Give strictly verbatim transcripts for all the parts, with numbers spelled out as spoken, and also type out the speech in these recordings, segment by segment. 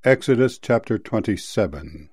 Exodus chapter twenty-seven.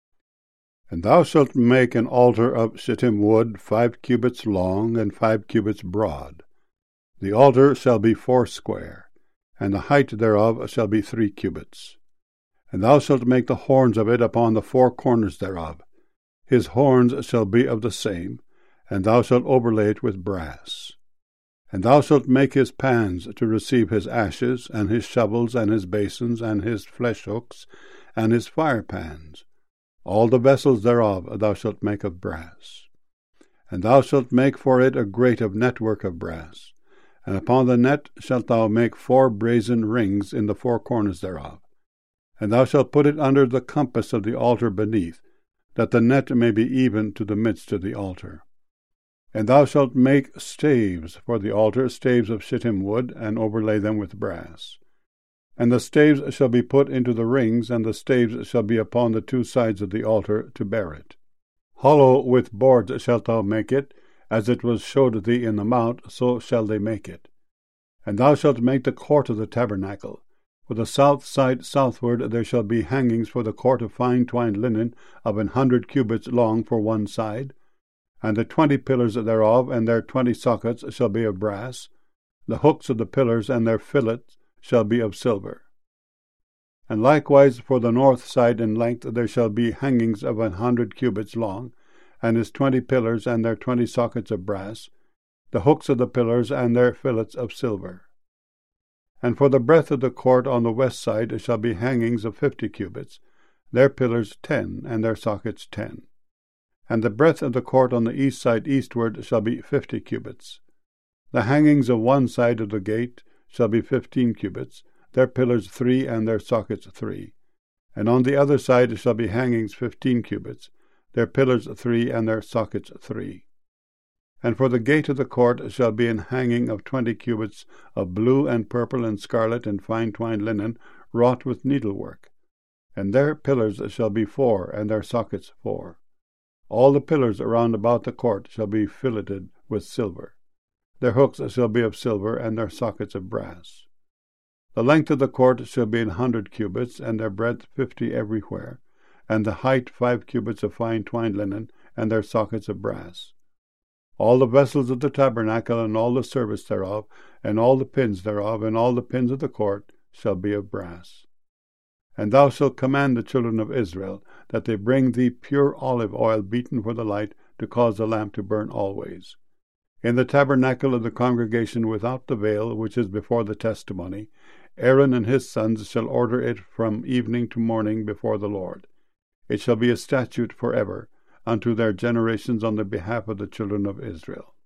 And thou shalt make an altar of shittim wood, five cubits long, and five cubits broad. The altar shall be foursquare, and the height thereof shall be three cubits. And thou shalt make the horns of it upon the four corners thereof. His horns shall be of the same, and thou shalt overlay it with brass. And thou shalt make his pans to receive his ashes, and his shovels, and his basins, and his flesh hooks, and his fire pans. All the vessels thereof thou shalt make of brass. And thou shalt make for it a grate of network of brass. And upon the net shalt thou make four brazen rings in the four corners thereof. And thou shalt put it under the compass of the altar beneath, that the net may be even to the midst of the altar. And thou shalt make staves for the altar, staves of shittim wood, and overlay them with brass. And the staves shall be put into the rings, and the staves shall be upon the two sides of the altar to bear it. Hollow with boards shalt thou make it, as it was showed thee in the mount, so shall they make it. And thou shalt make the court of the tabernacle. For the south side southward there shall be hangings for the court of fine twined linen of an hundred cubits long for one side. And the twenty pillars thereof and their twenty sockets shall be of brass. The hooks of the pillars and their fillets shall be of silver. And likewise for the north side in length there shall be hangings of an hundred cubits long, and his twenty pillars and their twenty sockets of brass, the hooks of the pillars and their fillets of silver. And for the breadth of the court on the west side shall be hangings of fifty cubits, their pillars ten, and their sockets ten. And the breadth of the court on the east side eastward shall be fifty cubits. The hangings of one side of the gate shall be fifteen cubits, their pillars three, and their sockets three. And on the other side shall be hangings fifteen cubits, their pillars three, and their sockets three. And for the gate of the court shall be an hanging of twenty cubits of blue and purple and scarlet and fine twined linen, wrought with needlework. And their pillars shall be four, and their sockets four. All the pillars around about the court shall be filleted with silver. Their hooks shall be of silver, and their sockets of brass. The length of the court shall be an hundred cubits, and their breadth fifty everywhere, and the height five cubits of fine twined linen, and their sockets of brass. All the vessels of the tabernacle, and all the service thereof, and all the pins thereof, and all the pins of the court shall be of brass. And thou shalt command the children of Israel that they bring thee pure olive oil beaten for the light, to cause the lamp to burn always. In the tabernacle of the congregation without the veil, which is before the testimony, Aaron and his sons shall order it from evening to morning before the Lord. It shall be a statute forever unto their generations on the behalf of the children of Israel.